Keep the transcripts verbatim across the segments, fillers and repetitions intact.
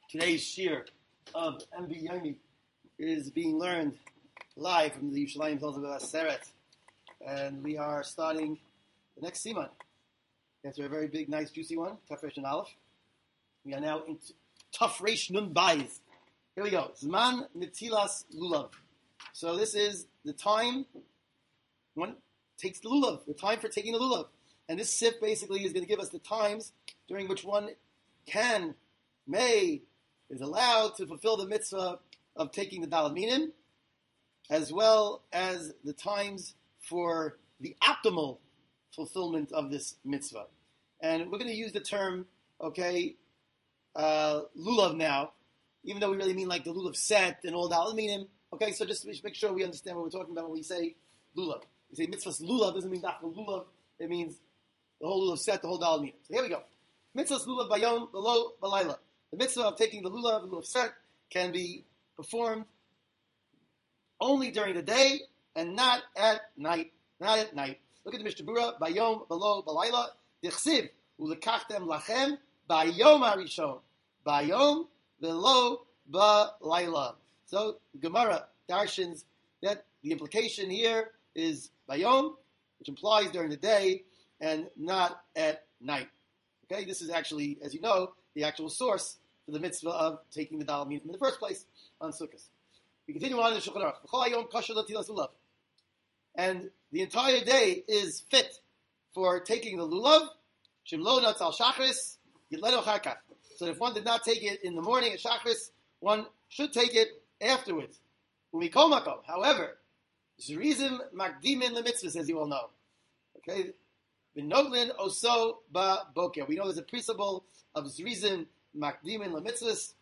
Today's shir of M V Yomi is being learned live from the Yerushalayim Zolzah Seret, and we are starting the next siman. After a very big, nice, juicy one, Tafresh and Aleph. We are now into Tafresh Nun Bayis. Here we go. Zman Netilas Lulav. So this is the time one takes the lulav, the time for taking the lulav. And this sif basically is going to give us the times during which one can, may, is allowed to fulfill the mitzvah of taking the daled minim, as well as the times for the optimal fulfillment of this mitzvah. And we're going to use the term, okay, uh, lulav now, even though we really mean like the lulav set and all daled minim. Okay, so just to make sure we understand what we're talking about when we say lulav. We say mitzvahs lulav doesn't mean dafka lulav. It means the whole lulav set, the whole daled minim. So here we go. Mitzvahs lulav bayom below balayla. The mitzvah of taking the lulav, the lulav set, can be performed only during the day and not at night. Not at night. Look at the Mishnah Berurah, bayom below balayla. Dichsiv ulekachtem lachem bayom harishon. Bayom below balayla. So the Gemara darshans that the implication here is bayom, which implies during the day and not at night. Okay, this is actually, as you know, the actual source for the mitzvah of taking the daled minim in the first place on Sukkot. We continue on in the Shulchan Aruch. And the entire day is fit for taking the lulav. Shemlo natzal shachris yitledo charkach. So if one did not take it in the morning at shachris, one should take it afterwards. However, zrizim makdimin lemitzvahs, as you all know. Okay, v'noglin oso ba boker. We know there's a principle of zrizim makdimin lemitzvahs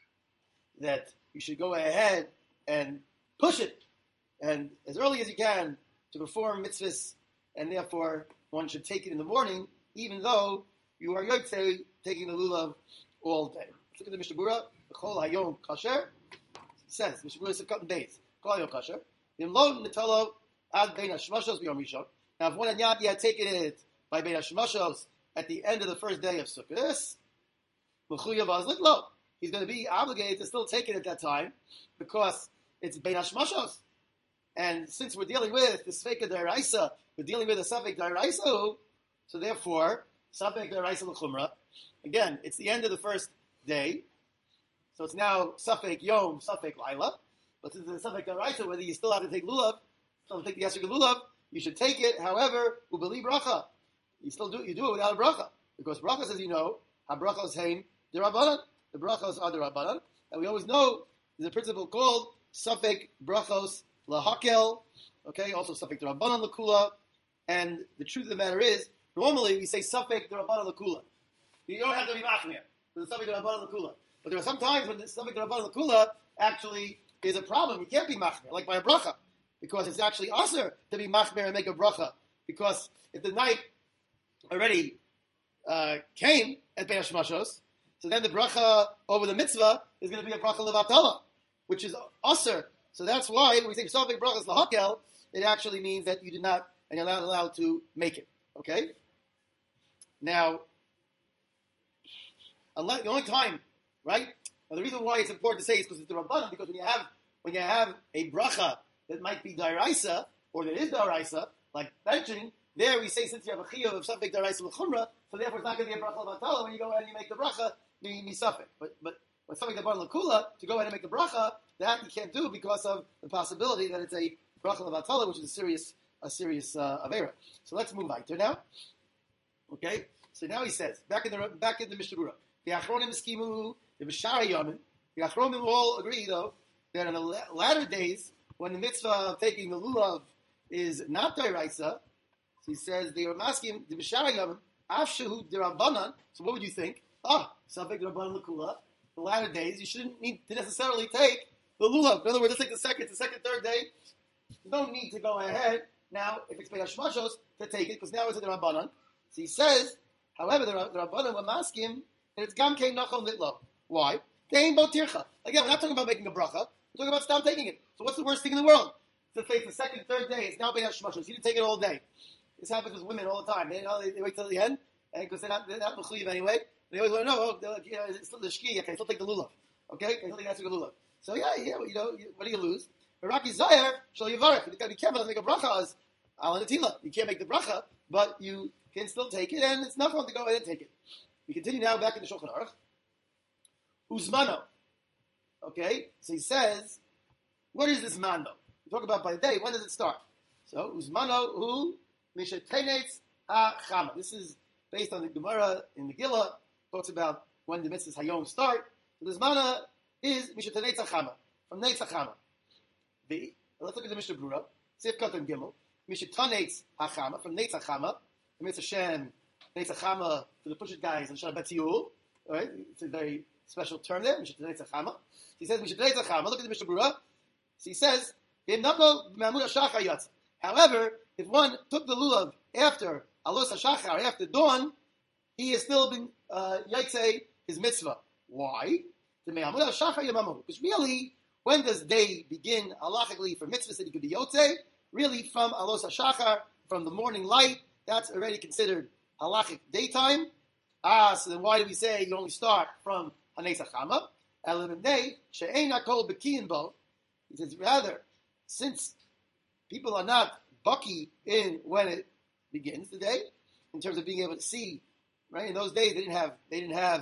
that you should go ahead and push it, and as early as you can to perform mitzvahs, and therefore one should take it in the morning, even though you are yotzei taking the lulav all day. Look at the Mishnah Berurah. B'chol hayom kasher. Says Mishnah Berurah Sukkot days. Kol hayom kasher. V'imlo netolo ad bein hashmashos b'yom rishon. Now, if one had not yet taken it by bein hashmashos at the end of the first day of Sukkot, m'chuyav azlik lo. He's going to be obligated to still take it at that time because it's bein hashmashos. And since we're dealing with the Sfeika D'Oraisa, we're dealing with a Safek D'Oraisa, so therefore, Safek D'Oraisa L'chumra. Again, it's the end of the first day, so it's now Safek Yom, Safek Laila. But since it's Safek D'Oraisa, whether you still have to take lulav, still take the Yasrik of lulav, you should take it. However, ubeli bracha, you still do you do it without a bracha, because brachas, as you know, habrachos hein derabanan. The brachos are derabanan, and we always know there's a principle called Safek brachos lahakel. Okay, also Safek derabanan lakula. And the truth of the matter is, normally we say Safek derabanan lakula. You don't have to be machmir for the Safek derabanan lakula. But there are some times when the Safek derabanan lakula actually is a problem. You can't be machmir, like by a bracha, because it's actually usher to be machmir and make a bracha. Because if the night already uh, came at Bein Hashmashos, so then the bracha over the mitzvah is going to be a bracha levatala, which is usher. So that's why when we say Safek brachas lahakel, it actually means that you did not, and you're not allowed to make it. Okay? Now, unless, the only time, right? Now the reason why it's important to say is because it's the Rabbanan, because when you have when you have a bracha that might be D'Oraisa, or that is D'Oraisa, like mentioning, there we say since you have a chiyuv of Safek D'Oraisa l'chumra, so therefore it's not going to be a bracha l'vatala when you go ahead and you make the bracha, you need Safek. But but when Safek D'Oraisa l'kula, to go ahead and make the bracha, that you can't do because of the possibility that it's a bracha l'vatala, which is a serious a serious uh, avera. So let's move on to now. Okay, so now he says back in the back in the Mishnah Berurah, the Achronim skimu the B'shara Yamin. The Achronim all agree though that in the latter days when the mitzvah of taking the lulav is not d'oraisa, so he says they are masking the B'shara Yamin afshehu derabanan. So what would you think? Ah, Safek derabanan l'kula. The latter days you shouldn't need to necessarily take the lulav. In other words, let's take the second, the second, third day. You don't need to go ahead now if it's Bein Hashmashos to take it because now it's a derabanan. So he says, however, the, the Rabbanan were masking that it's gam kein nachal litlo. Why? Dein bo tircha. Again, we're not talking about making a bracha. We're talking about stop taking it. So what's the worst thing in the world? To face the second, third day, it's now Bein Hashmashos. You didn't take it all day. This happens with women all the time. They, you know, they, they wait till the end, and because they're not, they're not mechuyev anyway, They always want to know, oh, they're like, you know, it's still the shki, okay, still take the lulav. Okay? I still take that's a good lulav. So yeah, yeah, well, you know, what do you lose? Raki Zayar, Shal Yivarech. You gotta be careful not to make a bracha as Al Natila. You can't make the bracha, but you can still take it, and it's not fun to go ahead and take it. We continue now back in the Shulchan Aruch. Uzmano. Okay? So he says, what is this mando? We talk about by the day, when does it start? So, Uzmano hu mishetenetz ha-chama. This is based on the Gemara in the Megillah. Talks about when the mitzvahs hayom start. So the Zmana is mishetenetz ha-chama. From netz ha-chama. The, let's look at the Mishnah Brura. Sif Katan Gimel. Mishetenetz ha-chama. From netz ha-chama. The mitzvah Shem. Netz ha-chama for the Pushit guys and Shana Betziyul. Alright? It's a very special term there. Mishetenetz ha-chama. He says mishetenetz ha-chama. Look at the Mishnah Brura. So he says, however, if one took the lulav after alos hashachar, after dawn, he has still been uh, yaitse his mitzvah. Why? Because really, when does day begin halachically for mitzvahs that he could be yotze? Really from alos hashachar, from the morning light, that's already considered halachic daytime. Ah, so then why do we say you only start from hanes hachama? Day she'ein kol bekiyin bo. He says, rather, since people are not bucky in when it begins the day, in terms of being able to see, right? In those days, they didn't have they didn't have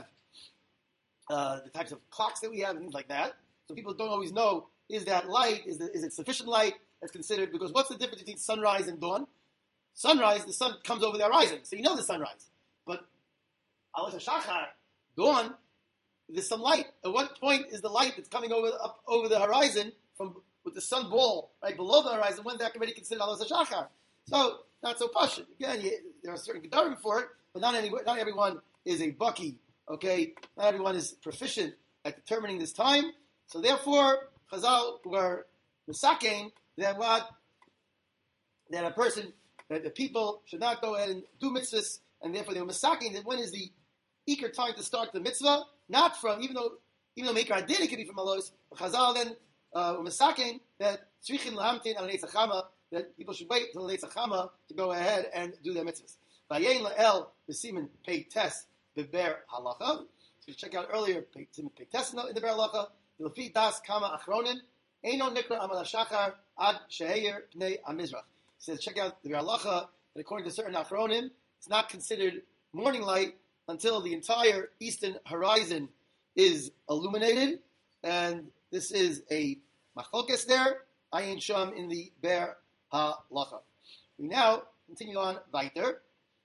uh, the types of clocks that we have and things like that. So people don't always know, is that light, is, the, is it sufficient light that's considered? Because what's the difference between sunrise and dawn? Sunrise, the sun comes over the horizon, so you know the sunrise. But Alos HaShachar, dawn, there's some light. At what point is the light that's coming over up over the horizon from with the sun ball right below the horizon? When's that already considered Alos HaShachar? So not so pashut. Again, you, there are certain gedarim for it, but not any, not everyone is a bucky. Okay, not everyone is proficient at determining this time. So therefore, Chazal were misakein that what that a person that the people should not go ahead and do mitzvahs, and therefore they were misakein that when is the eager time to start the mitzvah? Not from, even though even though Meikar Adin it could be from Alos, but Chazal then uh, were misakein that tzrichin lahamtin al netz hachama, that people should wait until the netz hachama to go ahead and do their mitzvahs. Vayein la'el b'simin pei tes beber halacha. So you check out earlier simin pei tes in the beber halacha. L'fi das kama achronin eino nikra amal hashachar ad sheheir pnei hamizrach. He says check out the beber halacha that according to certain achronim, it's not considered morning light until the entire eastern horizon is illuminated, and this is a machlokes there, ayin sham in the Ber HaLacha. We now continue on weiter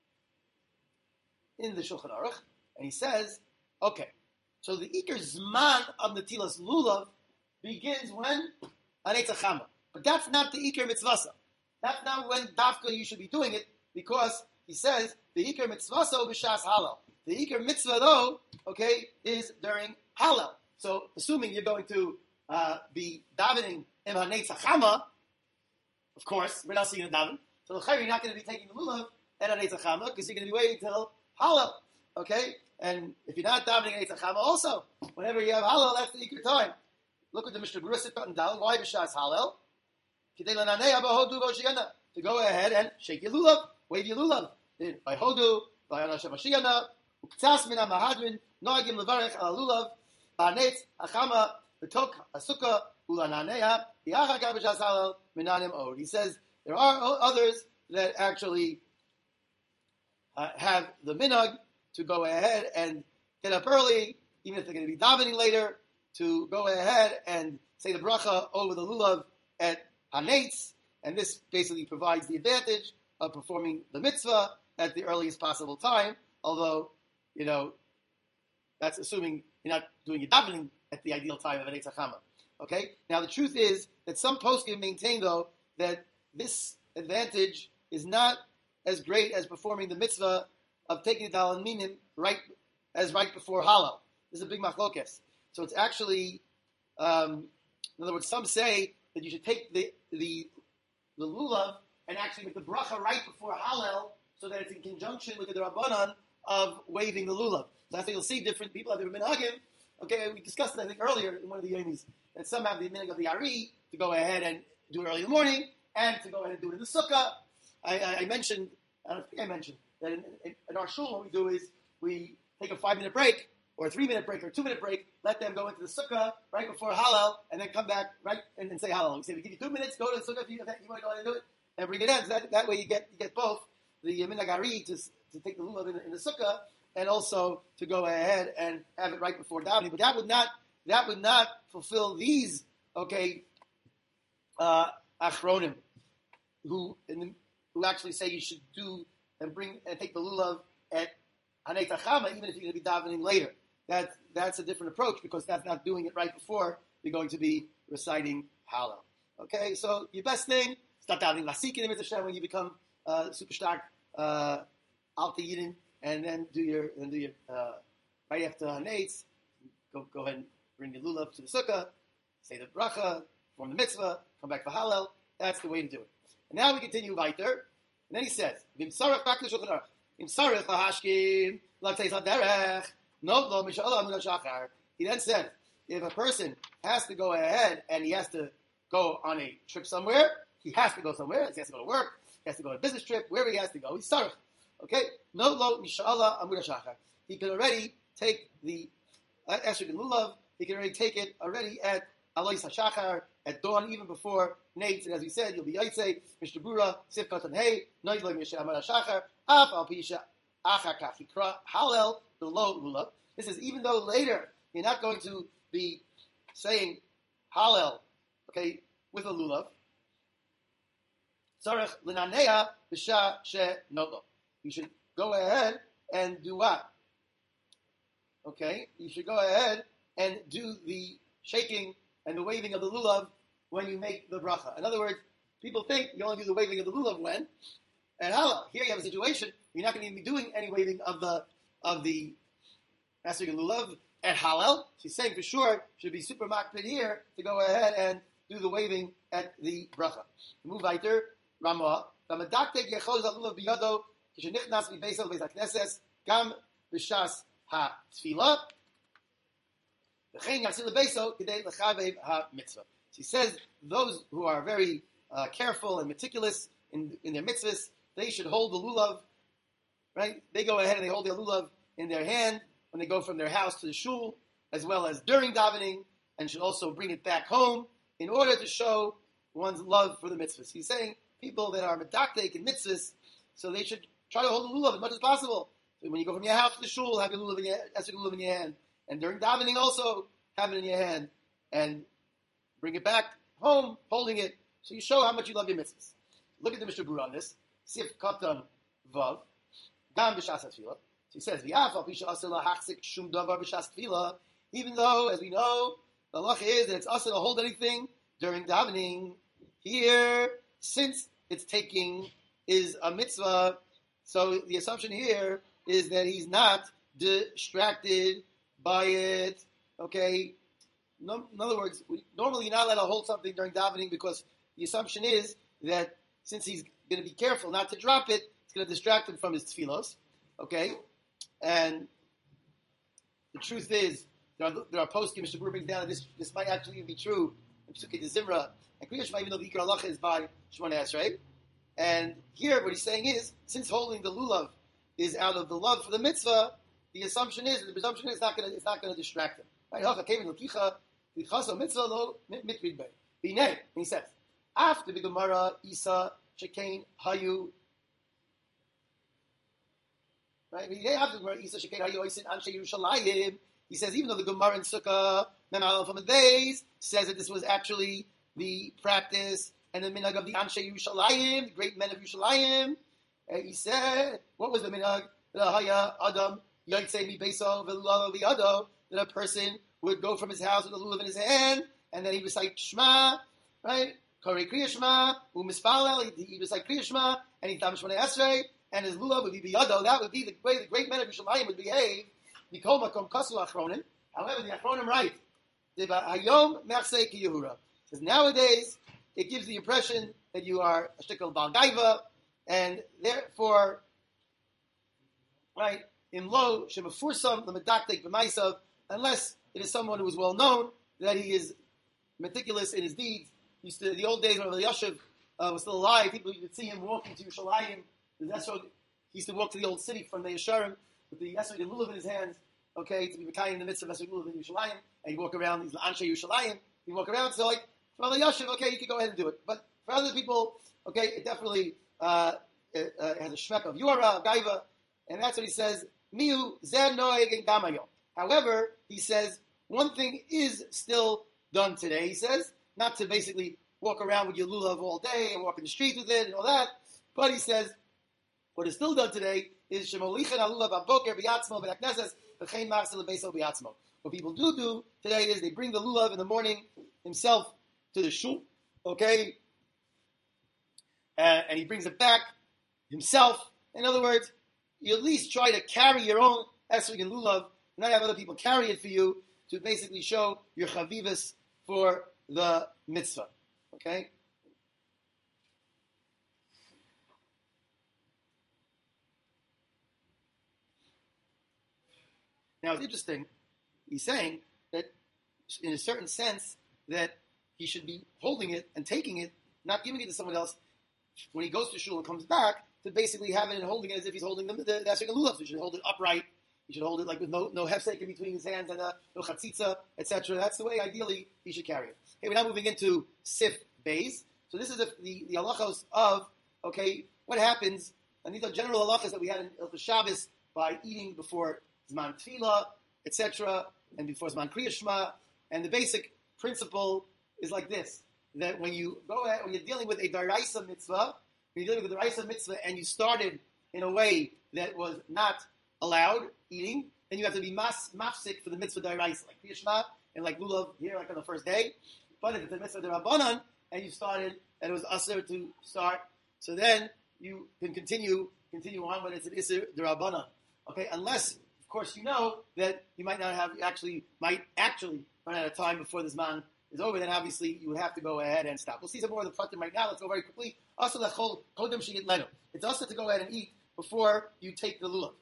in the Shulchan Aruch, and he says, okay, so the Iker Zman of Natilas Lulav begins when? Anetz HaChama. But that's not the Iker Mitzvasa. That's not when Dafka you should be doing it, because he says, the Iker Mitzvasa b'shas halal. The Iker Mitzvah, though, okay, is during Halal. So, assuming you're going to uh, be davening in Hanetz HaChama, of course, we're not seeing a daven. So, you're not going to be taking the lulav at Hanetz HaChama because you're going to be waiting till Halal. Okay? And if you're not davening Hanetz HaChama, also, whenever you have Halal, that's the Iker time. Look at the Mishnah Berurah Sifkat and Dal. Why b'shas Halal? To go ahead and shake your lulav, wave your lulav. By Hodu, by Anashem Mashiach. Uktsas min ha-mahadrin noagim levarech al lulav ba'anetz hachama b'tok hasukah ulananeha bi'achar b'shas halal minanim od. He says there are others that actually uh, have the minhag to go ahead and get up early, even if they're going to be davening later, to go ahead and say the bracha over the lulav at hanetz, and this basically provides the advantage of performing the mitzvah at the earliest possible time, although you know, that's assuming you're not doing your davening at the ideal time of an Eitz HaChama. Okay? Now, the truth is that some poskim maintain, though, that this advantage is not as great as performing the mitzvah of taking the Dalan Minim right, as right before Halal. This is a big machlokes. So it's actually, um, in other words, some say that you should take the, the, the lulav and actually make the bracha right before Halal so that it's in conjunction with the Rabbanan of waving the lulav. So I think you'll see different people have different minhagim. Okay, we discussed it, I think, earlier in one of the yomis, that some have the minhag of the Ari to go ahead and do it early in the morning, and to go ahead and do it in the sukkah. I, I, I mentioned, I don't think I mentioned, that in, in, in our shul what we do is we take a five-minute break, or a three-minute break, or a two-minute break, let them go into the sukkah right before Hallel, and then come back right and, and say Hallel. We say, we give you two minutes, go to the sukkah if you, if you want to go and do it, and bring it in. So that, that way you get you get both the minhag ari to, to take the lulav in, in the sukkah, and also to go ahead and have it right before davening. But that would not that would not fulfill these, okay, uh, achronim, who in the, who actually say you should do and bring and take the lulav at Hanei Tachama, even if you're going to be davening later. That that's a different approach, because that's not doing it right before you're going to be reciting Hallel. Okay, so your best thing, start davening Lasik in the Mitzvah when you become uh, super stark uh, Alta Yidin, and then do your and do your uh, right after Hanetz, go go ahead and bring your lulav to the sukkah, say the bracha, perform the mitzvah, come back for Hallel. That's the way to do it. And now we continue weiter, and then he says, "Vim sarach back to Shulchan Aruch. Vim sarach lahashkim l'tzeis haderech." No, no, Mishalah Amun Shachar. He then said, if a person has to go ahead and he has to go on a trip somewhere, he has to go somewhere. He has to go to work. He has to go on a business trip. Wherever he has to go, he's sarach. Okay? No, lo Mishalah Amun Shachar. He can already take the Esrog and Lulav. He can already take it already at Alois HaShachar, at dawn, even before Nates. And as we said, you'll be Yaitse, Mister Bura, Sifkat and Hey, no, you'll be Mishalah Amun Shachar, Af Al Pisha, Achakach, Hikra, Hallel, the low lulav. This is even though later you're not going to be saying Hallel, okay, with a lulav. Tzarech l'nanea b'sha she nolo. You should go ahead and do what? Okay, you should go ahead and do the shaking and the waving of the lulav when you make the bracha. In other words, people think you only do the waving of the lulav when and Hallel. Here you have a situation you're not going to be doing any waving of the of the Esrog and Lulav at Hallel. She's saying for sure should be super makpid here to go ahead and do the waving at the bracha. Move weiter. Ramah. Vamadaktek yechoz lulav biyado kishenichnas mibeisel beis hakneses gam b'shas ha-tefila v'chein yachzil lebeisel k'dei lechavev ha-mitzvah. She says those who are very uh, careful and meticulous in, in their mitzvahs, they should hold the lulav. Right? They go ahead and they hold their lulav in their hand when they go from their house to the shul, as well as during davening, and should also bring it back home in order to show one's love for the mitzvahs. He's saying people that are medaktek in mitzvahs, so they should try to hold the lulav as much as possible. So when you go from your house to the shul, have your lulav in your, esrog lulav in your hand, and during davening also have it in your hand, and bring it back home holding it, so you show how much you love your mitzvahs. Look at the Mishnah Berurah on this. Sif Katan Vav. Gam b'shas tefillah. He says, even though, as we know, the halacha is that it's asur to hold anything during davening. Here, since it's taking is a mitzvah, so the assumption here is that he's not distracted by it. Okay? No, in other words, we, normally you're not allowed to hold something during davening because the assumption is that since he's going to be careful not to drop it, it's going to distract him from his tefillos. Okay? And the truth is, there are, there are posts Mister Brewer brings down that this, this might actually even be true in Pesukei de Zimra and Kriya Shema, even though the Ikar Halacha is by Shemona Esrei. And here, what he's saying is, since holding the lulav is out of the love for the mitzvah, the assumption is, the presumption is, it's not going to, it's not going to distract him. Right? Halacha kevin l'kicha l'chaso mitzvah lo mitrid bei. B'nei, he says, after the Gemara Isa Shekain Hayu. Right? He says, even though the Gemara in Sukkah, Mem from the days, says that this was actually the practice and the minhag of the Anshe Yerushalayim, the great men of Yerushalayim. And he said, what was the minhag? Adam that a person would go from his house with a lulav in his hand, and then he recite Shema, right? Korei Kriya Shema, u'mispalel, he recite Kriya Shema, and he tam Shemona Esrei, and his lulav would be biyado. That would be the way the great men of Yerushalayim would behave. Mikol makom kasu achronim. However, the achronim write, hayom me'achsei ki Yehura. Says nowadays it gives the impression that you are a shtickle bal gaiva, and therefore, right, in lo shemafursam lemedaktek b'maisav, unless it is someone who is well known that he is meticulous in his deeds. Used to, the old days when the Yashiv uh, was still alive, people you could see him walking to Yerushalayim. That's what he used to walk to the old city from the Yesharim, with the Esrog and Lulav in his hands, okay, to be Mekayim in the midst of Esrog Lulav in Yerushalayim, and you walk around, he's Anshe Yerushalayim, you walk around, so like, for other Yashiv, okay, you can go ahead and do it. But for other people, okay, it definitely uh, it, uh, has a shmek of Yura, Gaiva, and that's what he says, Miu Zer Noeg and Gamayo. However, he says, one thing is still done today, he says, not to basically walk around with your lulav all day and walk in the street with it and all that, but he says, what is still done today is Shemolichan Alulav Aboker Biatzmo Benakneses V'chein Marsel Beiso Biatzmo. What people do do today is they bring the lulav in the morning himself to the shul, okay, and, and he brings it back himself. In other words, you at least try to carry your own esrog and lulav, not have other people carry it for you, to basically show your chavivas for the mitzvah. Okay? Now it's interesting, he's saying that in a certain sense that he should be holding it and taking it, not giving it to someone else when he goes to shul and comes back, to basically have it and holding it as if he's holding the, the, the esrog and lulav. So he should hold it upright. He should hold it like with no no hefsek in between his hands and uh, no chatzitza, et cetera. That's the way ideally he should carry it. Okay, we're now moving into Sif Beis. So this is the the, the halachos of, okay, what happens, and these are general halachos that we had in Ilchos Shabbos by eating before Zman Tefillah, et cetera, and before Zman Kriyas Shema. And the basic principle is like this, that when you go ahead, when you're dealing with a Daraisa mitzvah, when you're dealing with a Daraisa mitzvah and you started in a way that was not allowed eating, then you have to be mas, mafsik for the mitzvah Daraisa, like Kriyas Shema and like Lulav here, like on the first day. But if it's a mitzvah Darabanan, and you started, and it was Asr to start, so then you can continue continue on when it's an Isser Darabanan. Okay, unless, of course, you know that you might not have, actually, might actually run out of time before this man is over, then obviously you would have to go ahead and stop. We'll see some more of the pratim right now. Let's go very quickly. Also, it's also to go ahead and eat before you take the lulav.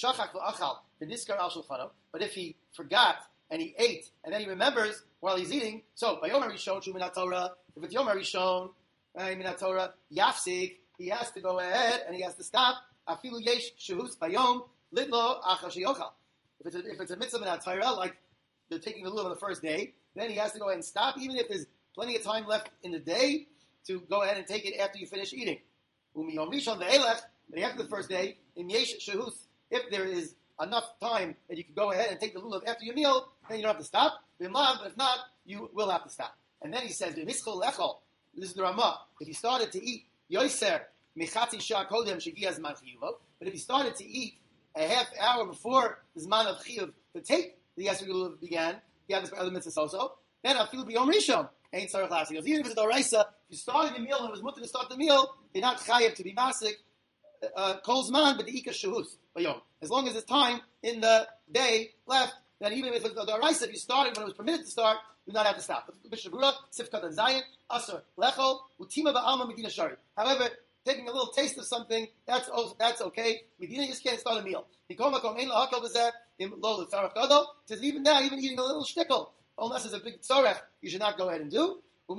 But if he forgot and he ate and then he remembers while he's eating, so by Yom HaRishon, Torah, if it's Yom HaRishon, Minat Torah, Yafsik, he has to go ahead and he has to stop. Afilu yesh shehus bayom litlo achar sheyochal. If it's a, if it's a mitzvah Minat Torah, like they're taking the lulav on the first day, then he has to go ahead and stop, even if there's plenty of time left in the day, to go ahead and take it after you finish eating. Umiyom Rishon ve'elech, but after the first day, in yesh shehus, if there is enough time that you can go ahead and take the lulav after your meal, then you don't have to stop. But if not, you will have to stop. And then he says, this is the Ramah. If you started to eat yoser mechatzi shah kodem shegiyaz man chiyuvo, but if you started to eat a half hour before the zman of chiyuv to take the esrog lulav began, you have this other mitzvah also, then I feel beyond rishon. Ain't sarach last. He goes, even if it's a doraisa, if you started the meal and it was mutter to start the meal, you're not chayav to be masik kol zman, but the ikar shehus bayom. As long as there's time in the day left, then even if it's a doraisa, if you started when it was permitted to start, you do not have to stop. However, taking a little taste of something, that's that's okay. Medina just can't start a meal. It says even now, even eating a little shtickle, unless it's a big tzorech, you should not go ahead and do.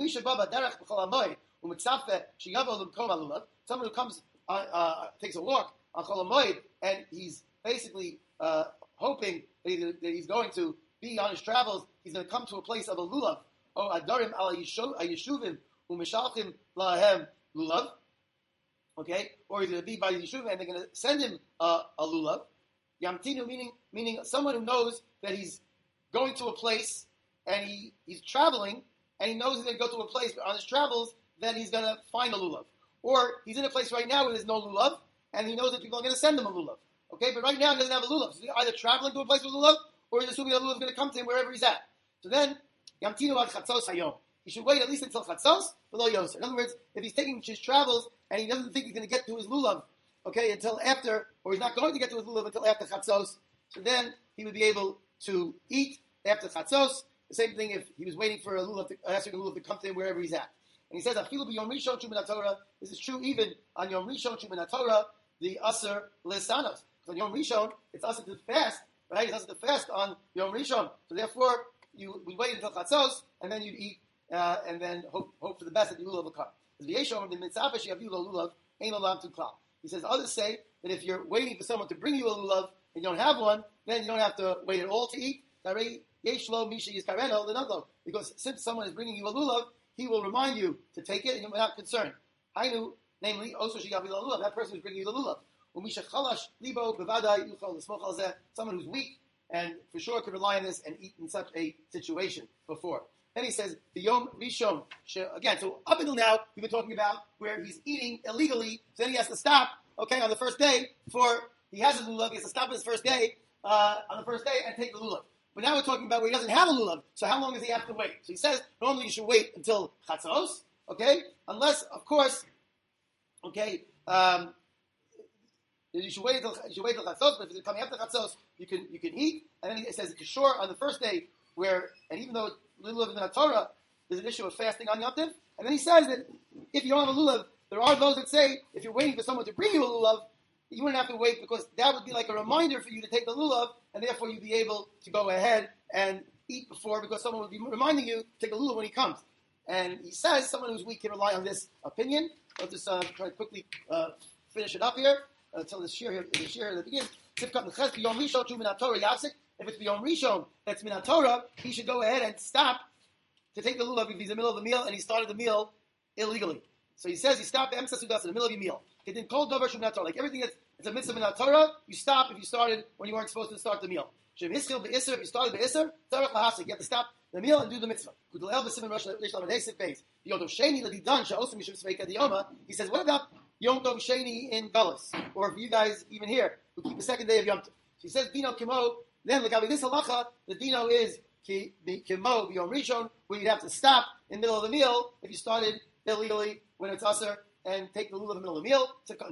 Someone who comes, uh, uh, takes a walk on Chol HaMoed, and he's basically uh, hoping that, he, that he's going to be on his travels, he's going to come to a place of a lulav. Oh, adarim ala yeshuvim u'mishalchim lahem lulav. Okay, or he's going to be by the yeshuvim, and they're going to send him uh, a lulav. Yamtinu, meaning meaning someone who knows that he's going to a place and he, he's traveling, and he knows he's going to go to a place on his travels that he's going to find a lulav. Or he's in a place right now where there's no lulav, and he knows that people are going to send him a lulav. Okay, but right now he doesn't have a lulav. So he's either traveling to a place with a lulav, or he's assuming that lulav is going to come to him wherever he's at. So then, Yamtinu ad chatzos hayom. He should wait at least until chatzos below yoser. In other words, if he's taking his travels and he doesn't think he's going to get to his lulav, okay, until after, or he's not going to get to his lulav until after chatzos, so then he would be able to eat after chatzos. The same thing if he was waiting for a lulav, to, asking a lulav to come to him wherever he's at. And he says, "Afilu b'yom rishon shu min Torah." This is true even on Yom Rishon shu min Torah, the Aser Lisanos. So on Yom Rishon, it's Aser to fast, right? It's Aser to fast on Yom Rishon. So therefore, you would wait until chatzos, and then you'd eat, uh, and then hope hope for the best that the lulav will come. He says others say that if you're waiting for someone to bring you a lulav, and you don't have one, then you don't have to wait at all to eat. Because since someone is bringing you a lulav, he will remind you to take it, and you're not concerned. Hainu, namely, also lulav. That person who's bringing you the lulav. Someone who's weak and for sure could rely on this and eat in such a situation before. Then he says, the Yom Rishon, again, so up until now, we've been talking about where he's eating illegally, so then he has to stop, okay, on the first day, for he has a lulav, he has to stop on his first day, uh, on the first day, and take the lulav. But now we're talking about where he doesn't have a lulav, so how long does he have to wait? So he says, normally you should wait until chatzos, okay, unless, of course, okay, um, you should wait until, you should wait until chatzos, but if it's coming after chatzos, you can, you can eat, and then he says, it's sure on the first day, where, and even though lulav in the Torah, there's an issue of fasting on Yom Tov, and then he says that if you don't have a lulav, there are those that say if you're waiting for someone to bring you a lulav, you wouldn't have to wait because that would be like a reminder for you to take the lulav, and therefore you'd be able to go ahead and eat before because someone would be reminding you to take a lulav when he comes. And he says someone who's weak can rely on this opinion. I'll just uh, try to quickly uh, finish it up here until the shir here, the shir that begins. If it's beyond Rishon, that's Minat Torah, he should go ahead and stop to take the lulav if he's in the middle of the meal and he started the meal illegally. So he says he stopped the Emsa Sudas in the middle of your meal. It didn't call Dover Shum Minat Torah. Like everything that's it's a mitzvah Minat Torah, you stop if you started when you weren't supposed to start the meal. Shem Hiskil Be'isr, if you started Be'isr, Tzarech Lahasik, you have to stop the meal and do the mitzvah. He says, what about Yom Tov Sheni in Galus? Or for you guys even here, who keep the second day of Yom Tov. He says, Dino Kimo, then look at this halacha, the Dino is Kimo Yom Rishon, where you'd have to stop in the middle of the meal if you started illegally when it's Aser and take the lulav in the middle of the meal.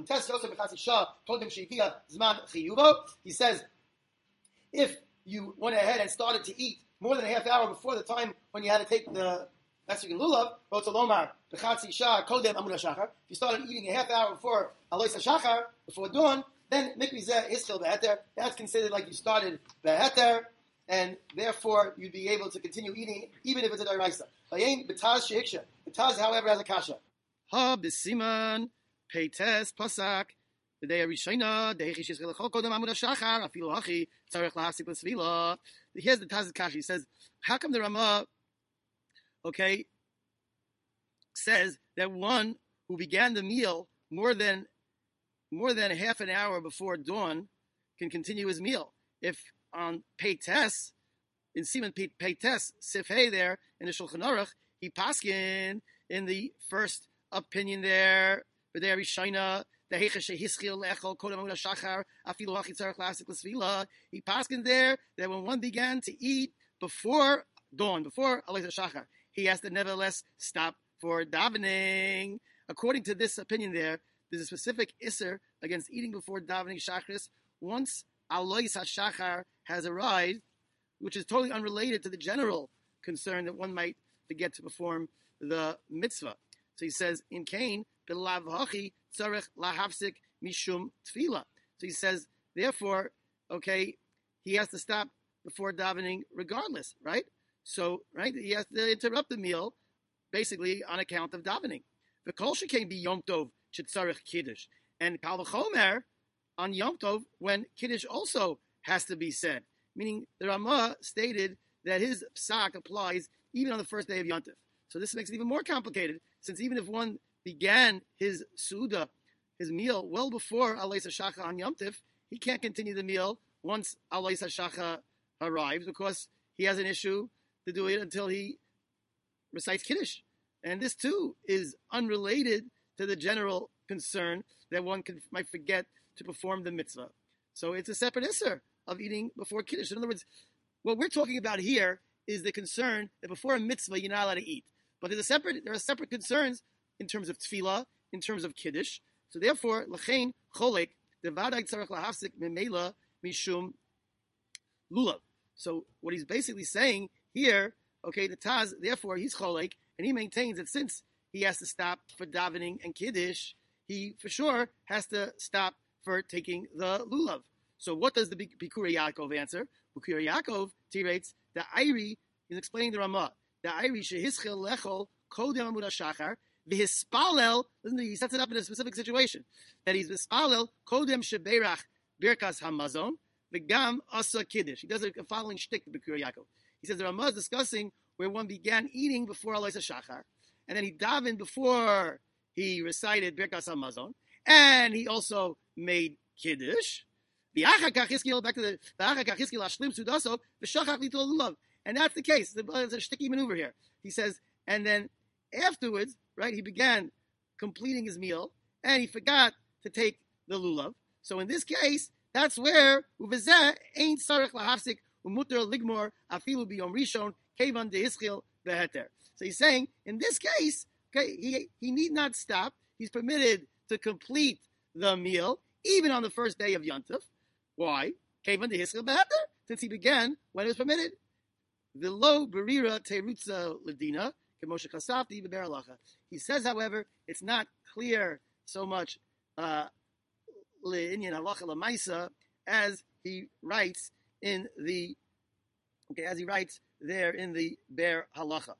He says, if you went ahead and started to eat more than a half hour before the time when you had to take the Mexican lulav, if you started eating a half hour before Alois HaShachar, before dawn, then mikvizeh ischil beheter. That's considered like you started beheter, and therefore you'd be able to continue eating even if it's a daraisa. Vayein betaz shehiksha. Betaz, however, has a kasha. Ha b'siman peites pasak. The day of Rishayna, the hechish ischil lechol kodem amud hashachar afilu hachi tzarech lahasik l'svila. Here's the Taz's kasha. He says, how come the Ramah, okay, says that one who began the meal more than more than a half an hour before dawn can continue his meal? If on Peites, in Siman Peites, Sifhei there, in the Shulchan Aruch, he paskin in the first opinion there, but there Rishayna, the Heicha Shehischil Lechol Kodem Amud HaShachar Afilu Hachi Tzarech Lahasik L'Svila. He paskin there that when one began to eat before dawn, before Alois HaShachar, he has to nevertheless stop for davening. According to this opinion there, there's a specific isser against eating before davening shachris once Alois HaShachar has arrived, which is totally unrelated to the general concern that one might forget to perform the mitzvah. So he says, in Cain, b'lav hachi tzarech lahafsik mishum tefila. So he says, therefore, okay, he has to stop before davening regardless, right? So, right, he has to interrupt the meal, basically on account of davening. The kol shekain be Yom Tov shetzarech kiddush, and kal v'chomer on Yom Tov when kiddush also has to be said. Meaning the Ramah stated that his psak applies even on the first day of Yom Tov. So this makes it even more complicated, since even if one began his suda, his meal, well before Alois HaShachar on Yom Tov, he can't continue the meal once Alois HaShachar arrives because he has an issue to do it until he recites Kiddush. And this too is unrelated to the general concern that one can, might forget to perform the mitzvah. So it's a separate isser of eating before Kiddush. In other words, what we're talking about here is the concern that before a mitzvah you're not allowed to eat. But there's a separate, there are separate concerns in terms of tefillah, in terms of Kiddush. So therefore, l'chein cholek devadai tzarech lahafsik memela mishum lulav. So what he's basically saying here, okay, the Taz, therefore he's cholek, and he maintains that since he has to stop for davening and Kiddush, he for sure has to stop for taking the lulav. So what does the Bikur Yaakov answer? Bikur Yaakov tirates the Iri is explaining the Ramah. The Iri shehischil lechol kodem amud hashachar v'hispalel. Listen, he sets it up in a specific situation that he's hispalel kodem sheberach birkas hamazon v'gam asa kiddush. He does a following shtick to B'Kur Yaakov. He says the Ramah is discussing where one began eating before Alois HaShachar, and then he davened before he recited Birkas HaMazon, and he also made kiddush. Back to the and that's the case. There's a shticky maneuver here. He says, and then afterwards, right, he began completing his meal, and he forgot to take the lulav. So in this case, that's where uvezeh ain't sarich lahafsik umuter ligmor afilu biyom rishon kevan dehischil beheter. So he's saying in this case, okay, he he need not stop. He's permitted to complete the meal even on the first day of Yontif. Why? Kevan dehischil beheter, since he began when it was permitted. V'lo berira terutza ledina kemoshe chasafti beber halacha. He says, however, it's not clear so much uh, le'inyan halacha lemaisa as he writes in the okay as he writes there in the Ber Halacha.